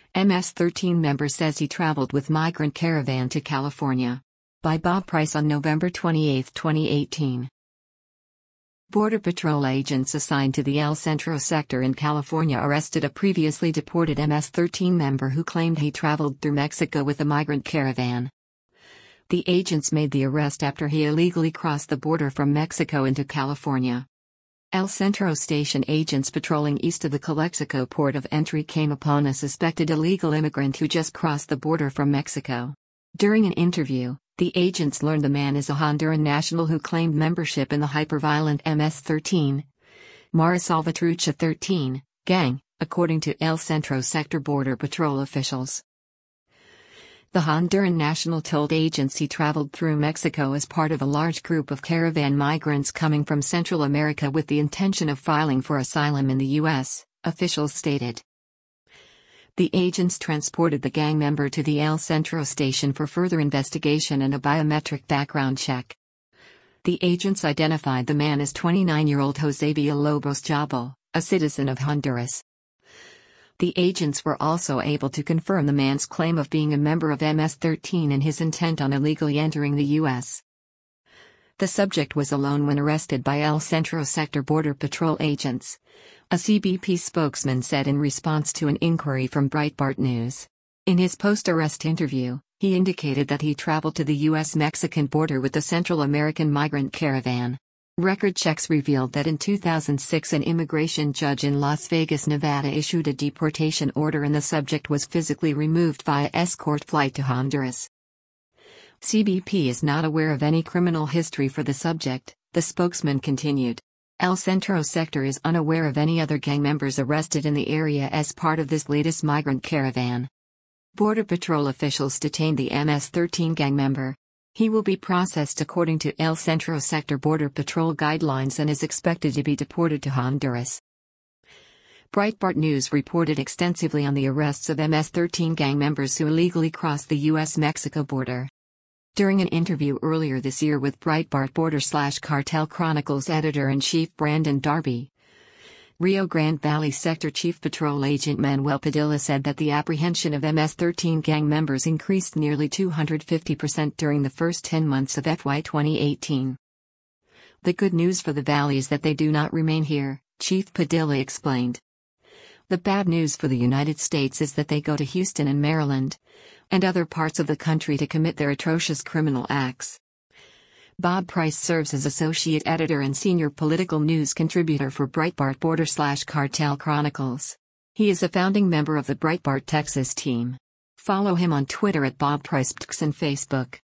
MS-13 member says he traveled with migrant caravan to California. By Bob Price on November 28, 2018. Border Patrol agents assigned to the El Centro sector in California arrested a previously deported MS-13 member who claimed he traveled through Mexico with a migrant caravan. The agents made the arrest after he illegally crossed the border from Mexico into California. El Centro station agents patrolling east of the Calexico port of entry came upon a suspected illegal immigrant who just crossed the border from Mexico. During an interview, the agents learned the man is a Honduran national who claimed membership in the hyperviolent MS-13 Mara Salvatrucha 13 gang, according to El Centro sector Border Patrol officials. The Honduran national told agents he traveled through Mexico as part of a large group of caravan migrants coming from Central America with the intention of filing for asylum in the U.S., officials stated. The agents transported the gang member to the El Centro station for further investigation and a biometric background check. The agents identified the man as 29-year-old Jose Villalobos Jabal, a citizen of Honduras. The agents were also able to confirm the man's claim of being a member of MS-13 and his intent on illegally entering the U.S. The subject was alone when arrested by El Centro sector Border Patrol agents, a CBP spokesman said in response to an inquiry from Breitbart News. In his post-arrest interview, he indicated that he traveled to the U.S.-Mexican border with the Central American migrant caravan. Record checks revealed that in 2006 an immigration judge in Las Vegas, Nevada issued a deportation order and the subject was physically removed via escort flight to Honduras. CBP is not aware of any criminal history for the subject, the spokesman continued. El Centro sector is unaware of any other gang members arrested in the area as part of this latest migrant caravan. Border Patrol officials detained the MS-13 gang member. He will be processed according to El Centro sector Border Patrol guidelines and is expected to be deported to Honduras. Breitbart News reported extensively on the arrests of MS-13 gang members who illegally crossed the U.S.-Mexico border. During an interview earlier this year with Breitbart Border/Cartel Chronicles editor-in-chief Brandon Darby, Rio Grande Valley Sector Chief Patrol Agent Manuel Padilla said that the apprehension of MS-13 gang members increased nearly 250% during the first 10 months of FY 2018. The good news for the valley is that they do not remain here, Chief Padilla explained. The bad news for the United States is that they go to Houston and Maryland, and other parts of the country to commit their atrocious criminal acts. Bob Price serves as associate editor and senior political news contributor for Breitbart Border/Cartel Chronicles. He is a founding member of the Breitbart Texas team. Follow him on Twitter at Bob Price and Facebook.